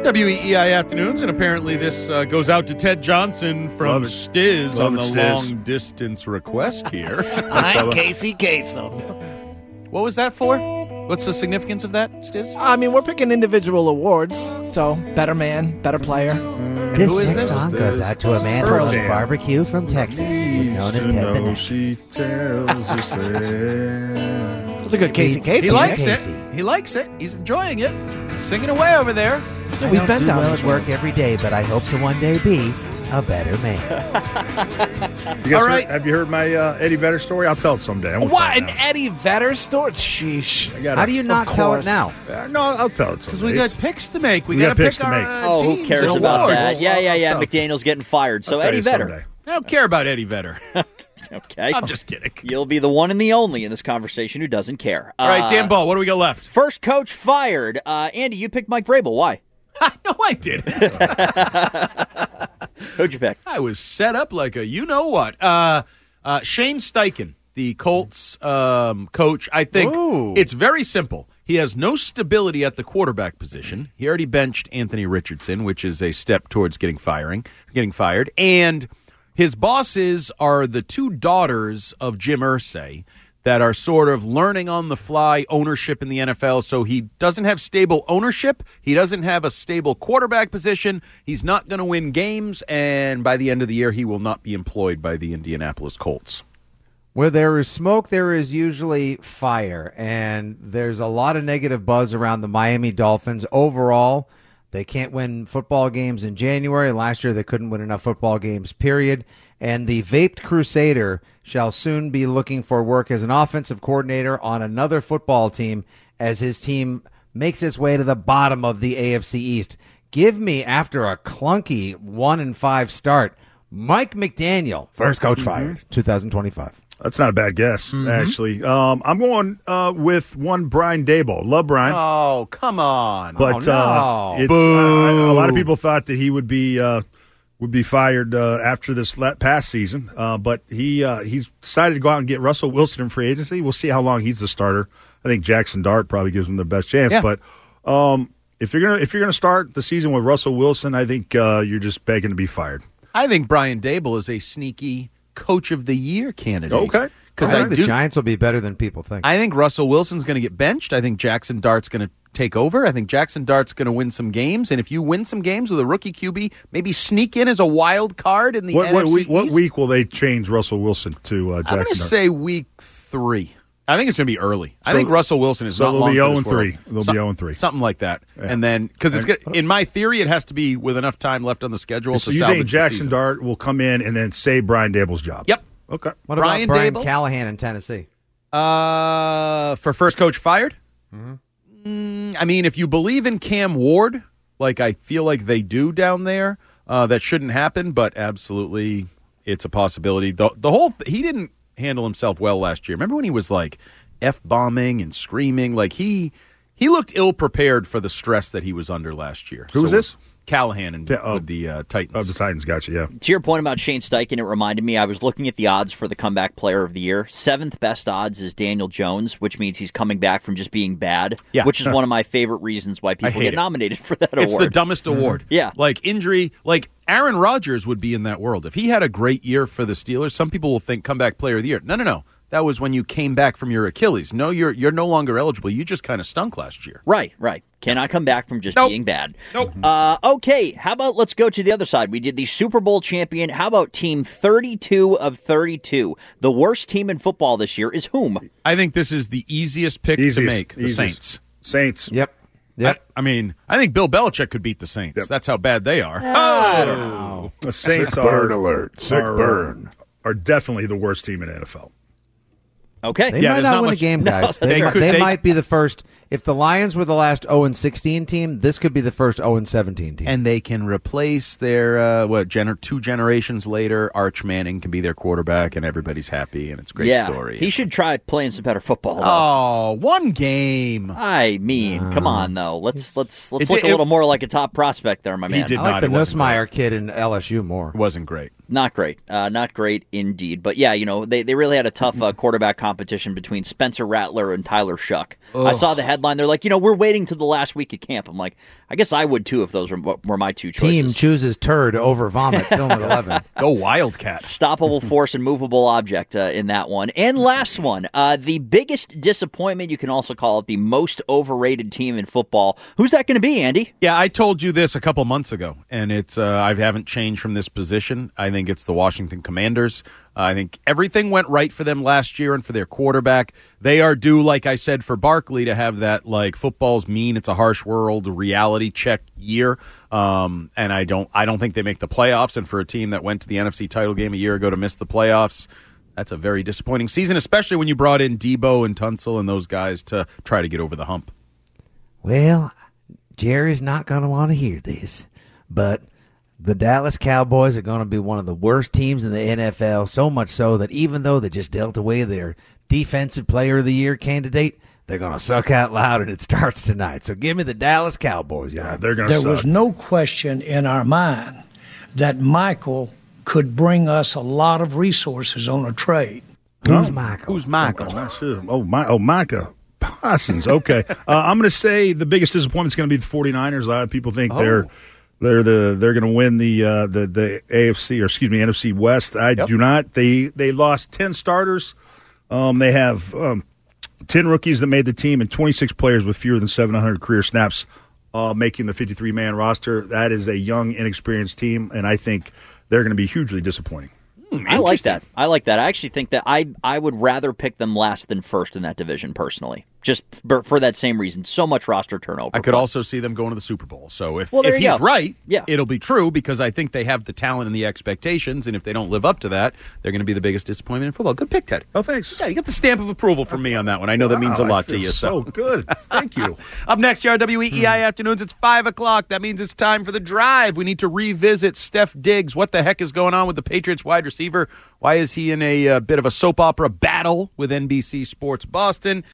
WEEI Afternoons, and apparently this goes out to Ted Johnson from Stiz on the long-distance request here. I'm Casey Kasem. What was that for? What's the significance of that, Stiz? I mean, we're picking individual awards, so better man, better player. This who is next this? song goes out to a man who Pearl loves Jam. barbecue from Texas. He's known as Ted the Neck. She tells herself. It's a good Casey Kasem. He likes Casey. it. He likes it. He's enjoying it. He's singing away over there. I We've don't been do down well this at work every day, but I hope to one day be a better man. You guys All right. have you heard my Eddie Vedder story? I'll tell it someday. I won't What, tell an it now. Eddie Vedder story? Sheesh. How do you not tell it course. now? No, I'll tell it Because someday. we got picks to make. We We got got to picks pick to our make. Oh, teams who cares and about awards. that? Yeah. I'll- McDaniel's getting fired. So I'll tell Eddie you Vedder. someday. I don't care about Eddie Vedder. Okay. I'm just kidding. You'll be the one and the only in this conversation who doesn't care. All right, Dan Ball, what do we got left? First coach fired. Andy, you picked Mike Vrabel. Why? No, I didn't. Who'd you pick? I was set up like a you-know-what. Shane Steichen, the Colts coach, I think it's very simple. He has no stability at the quarterback position. He already benched Anthony Richardson, which is a step towards getting fired. And his bosses are the two daughters of Jim Irsay that are sort of learning on the fly ownership in the NFL. So he doesn't have stable ownership. He doesn't have a stable quarterback position. He's not going to win games. And by the end of the year, he will not be employed by the Indianapolis Colts. Where there is smoke, there is usually fire, and there's a lot of negative buzz around the Miami Dolphins. Overall, they can't win football games in January. Last year, they couldn't win enough football games, period. And the vaped Crusader shall soon be looking for work as an offensive coordinator on another football team as his team makes its way to the bottom of the AFC East. Give me, after a clunky 1-5 start, Mike McDaniel, first coach fired, 2025. That's not a bad guess, actually. I'm going with one Brian Daboll. Love Brian. Oh, come on. But oh, no. it's a lot of people thought that he would be fired after this past season, but he's decided to go out and get Russell Wilson in free agency. We'll see how long he's the starter. I think Jackson Dart probably gives him the best chance. Yeah. But if you're gonna start the season with Russell Wilson, I think you're just begging to be fired. I think Brian Daboll is a sneaky Coach of the Year candidate. Okay. Because I think the Giants will be better than people think. I think Russell Wilson's going to get benched. I think Jackson Dart's going to take over. I think Jackson Dart's going to win some games. And if you win some games with a rookie QB, maybe sneak in as a wild card in the NFC What East. week will they change Russell Wilson to Jackson I'm going to Dart? say week 3. I think it's going to be early. I So- think Russell Wilson is so not they'll long be for 0 this and 3. world. They'll be 0 and 3. Something like that. Yeah. And then, because it's in my theory, it has to be with enough time left on the schedule So to you salvage think the Jackson season. Dart will come in and then save Brian Daboll's job? Yep. Okay. What Brian about Brian Daboll? Callahan in Tennessee? For first coach fired? I mean, if you believe in Cam Ward, like I feel like they do down there, that shouldn't happen, but absolutely it's a possibility. The whole he didn't handle himself well last year. Remember when he was like F-bombing and screaming? Like he looked ill-prepared for the stress that he was under last year. Who was this? Callahan with the Titans. Oh, the Titans, gotcha, yeah. To your point about Shane Steichen, it reminded me, I was looking at the odds for the comeback player of the year. 7th best odds is Daniel Jones, which means he's coming back from just being bad, which is one of my favorite reasons why people get nominated for that award. It's the dumbest award. Yeah. Like injury, like Aaron Rodgers would be in that world. If he had a great year for the Steelers, some people will think comeback player of the year. No. That was when you came back from your Achilles. No, you're no longer eligible. You just kind of stunk last year. Right. Cannot come back from just being bad. Nope. Okay, how about let's go to the other side. We did the Super Bowl champion. How about team 32 of 32? The worst team in football this year is whom? I think this is the easiest pick to make, the Saints. Saints. Yep. I mean, I think Bill Belichick could beat the Saints. Yep. That's how bad they are. I don't know. The Saints Sick burn alert. Sick burn. are definitely the worst team in the NFL. Okay. They Yeah, might there's not not win much- a game, guys. No, They might be the first. If the Lions were the last 0-16 team, this could be the first 0-17 team. And they can replace their, 2 generations later, Arch Manning can be their quarterback, and everybody's happy, and it's a great story. He should try playing some better football. Though. Oh, one game. I mean, come on, though. Let's look it- a little more like a top prospect there, my man. did I like not. the It wasn't Nussmeier kid in LSU more. It wasn't great. Not great. Not great indeed. But yeah, they really had a tough quarterback competition between Spencer Rattler and Tyler Shuck. I saw the headline. They're like, we're waiting till the last week of camp. I'm like, I guess I would too if those were my two choices. Team chooses turd over vomit. Film at 11. Go Wildcats. Stoppable force and movable object in that one. And last one, the biggest disappointment, you can also call it the most overrated team in football. Who's that going to be, Andy? Yeah, I told you this a couple months ago, and it's I haven't changed from this position. I think it's the Washington Commanders. I think everything went right for them last year and for their quarterback. They are due, like I said, for Barkley to have that, like, football's mean, it's a harsh world, reality check year. And I don't think they make the playoffs. And for a team that went to the NFC title game a year ago to miss the playoffs, that's a very disappointing season, especially when you brought in Debo and Tunsil and those guys to try to get over the hump. Well, Jerry's not going to want to hear this, but the Dallas Cowboys are going to be one of the worst teams in the NFL, so much so that even though they just dealt away their Defensive Player of the Year candidate, they're going to suck out loud, and it starts tonight. So give me the Dallas Cowboys. Yeah, they're going to suck. There was no question in our mind that Michael could bring us a lot of resources on a trade. Who's Michael? Who's Michael? Micah Parsons. Okay. I'm going to say the biggest disappointment is going to be the 49ers. A lot of people think they're going to win the AFC or NFC West. I do not. They lost 10 starters. They have 10 rookies that made the team and 26 players with fewer than 700 career snaps making the 53-man roster. That is a young, inexperienced team, and I think they're going to be hugely disappointing. I like that. I actually think that I would rather pick them last than first in that division personally, just for that same reason. So much roster turnover. I could also see them going to the Super Bowl. So if he's go. Right, it'll be true because I think they have the talent and the expectations, and if they don't live up to that, they're going to be the biggest disappointment in football. Good pick, Ted. Oh, thanks. Yeah, you got the stamp of approval from me on that one. I know that means a lot to you. So good. Thank you. Up next, your WEEI Afternoons, it's 5 o'clock. That means it's time for the drive. We need to revisit Steph Diggs. What the heck is going on with the Patriots wide receiver? Why is he in a bit of a soap opera battle with NBC Sports Boston?